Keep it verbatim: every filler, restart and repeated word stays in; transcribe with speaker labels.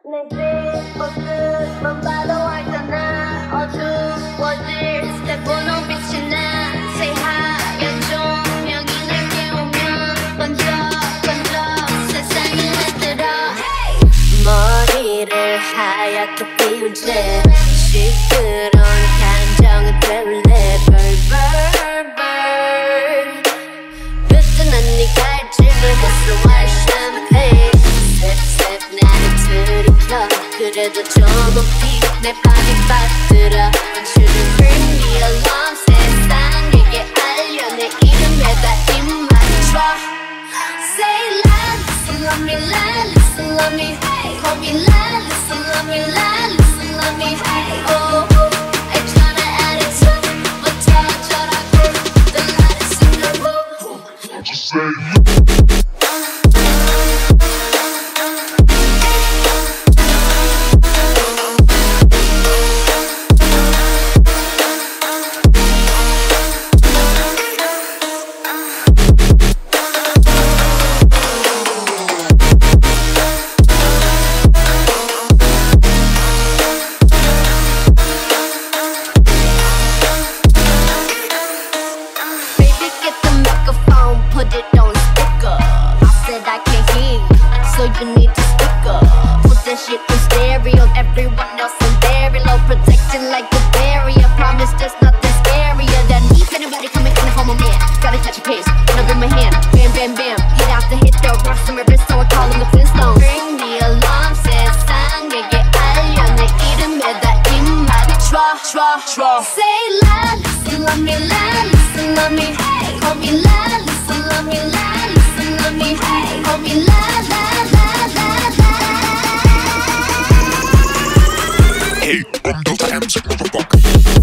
Speaker 1: 내 뒷모습만 봐도 알잖아. 어두워질 내 분홍빛이 나 새하얀 조명이 날 깨우면 번쩍 번쩍 세상이 흔들어. 머리를 하얗게 피운 채 시끄러운 감정은 될래. 벌벌벌 그때는 네가 알지를 했어. 샴페인 셉셉 나를 들이켜. 그래도 저 높이 내 밤이 빠뜨려. 멈추는 bring me along. 세상에게 알려 내 이름에다 입 맞춰. Say la, listen love me la, listen love me hey. Call me la, listen love me la, listen love me hey. Oh, I tryna add it to but 어쩌라고 the latest in the room. Just say put it on speaker. I said I can't hear you, so you need to speak up. Put that shit in stereo, everyone else in very low. Protection like a barrier, promise there's nothing scarier than me. If anybody coming in the home of man, gotta catch a pace, wanna bring my hand, bam bam bam. Hit after hit the rush, some rivers, so I call them the Flintstones. Bring me along, 세상에게 알려 내 이름에다 입 맞춰. Say la, listen love me la, listen love me hey. Call me la, listen love me la, listen love me hey. Call me la, la, la, la, la.
Speaker 2: Hey, I'm Delta M, sick motherfucker.